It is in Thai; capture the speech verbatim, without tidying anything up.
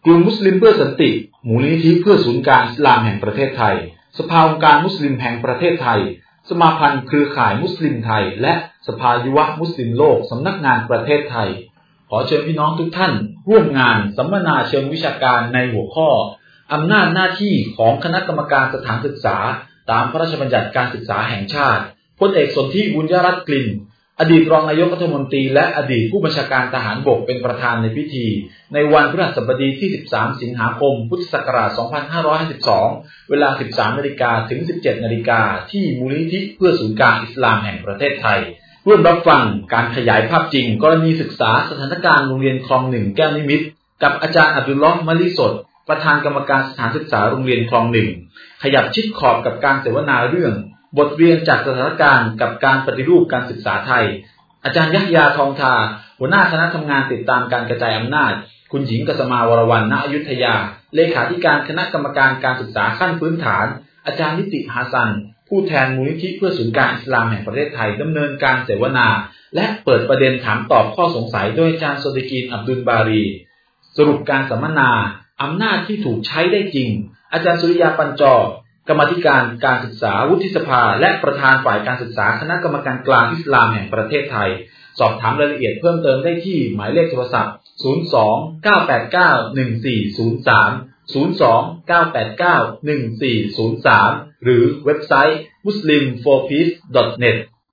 กลุ่มมุสลิมเพื่อสันติมูลนิธิเพื่อศูนย์กลางอิสลามแห่งประเทศไทยสภาองค์การมุสลิมแห่งประเทศไทยสมาพันธ์เครือข่ายมุสลิมไทยและสภายุวมุสลิมโลกสำนักงานประเทศไทยขอเชิญพี่น้องทุกท่านร่วมงานสัมมนาเชิงวิชาการในหัวข้ออำนาจหน้าที่ของคณะกรรมการสถานศึกษาตามพระราชบัญญัติการศึกษาแห่งชาติพลเอกสนธิบุญยรัตน์กลิ่นอดีตรองนายกรัฐมนตรีและอดีตผู้บัญชาการทหารบกเป็นประธานในพิธีในวันพฤหัสบดีที่สิบสามสิงหาคมพุทธศักราชสองพันห้าร้อยห้าสิบสองเวลา สิบสามนาฬิกา ถึง สิบเจ็ดนาฬิกาที่มูลนิธิเพื่อศูนย์กลางอิสลามแห่งประเทศไทยร่วมรับฟังการขยายภาพจริงกรณีศึกษาสถานการณ์โรงเรียนคลองหนึ่งแก้วนิมิตรกับอาจารย์อับดุลลอฮ์มะลิสดประธานกรรมการสถานศึกษาโรงเรียนคลองหนึ่งขยับชิดขอบกับการเสวนาเรื่องบทเรียนจากสถานการณ์กับการปฏิรูปการศึกษาไทยอาจารย์ยักยาทองทาหัวหน้าคณะทำงานติดตามการกระจายอำนาจคุณหญิงกษมาวรวรรณ ณ อยุธยาเลขาธิการคณะกรรมการการศึกษาขั้นพื้นฐานอาจารย์นิติฮาซันผู้แทนมูลนิธิเพื่อศูนย์กลางอิสลามแห่งประเทศไทยดำเนินการเสวนาและเปิดประเด็นถามตอบข้อสงสัยโดยอาจารย์โซดิกีนอับดุลบารีสรุปการสัมมนาอำนาจที่ถูกใช้ได้จริงอาจารย์สุริยาปัญจกรรมาธิการการศึกษาวุฒิสภาและประธานฝ่ายการศึกษาคณะกรรมการกลางอิสลามแห่งประเทศไทยสอบถามรายละเอียดเพิ่มเติมได้ที่หมายเลขโทรศัพท์ศูนย์ สอง เก้า แปด เก้า หนึ่ง สี่ ศูนย์ สาม ศูนย์ สอง เก้า แปด เก้า หนึ่ง สี่ ศูนย์ สามหรือเว็บไซต์ muslim for peace ดอท เน็ต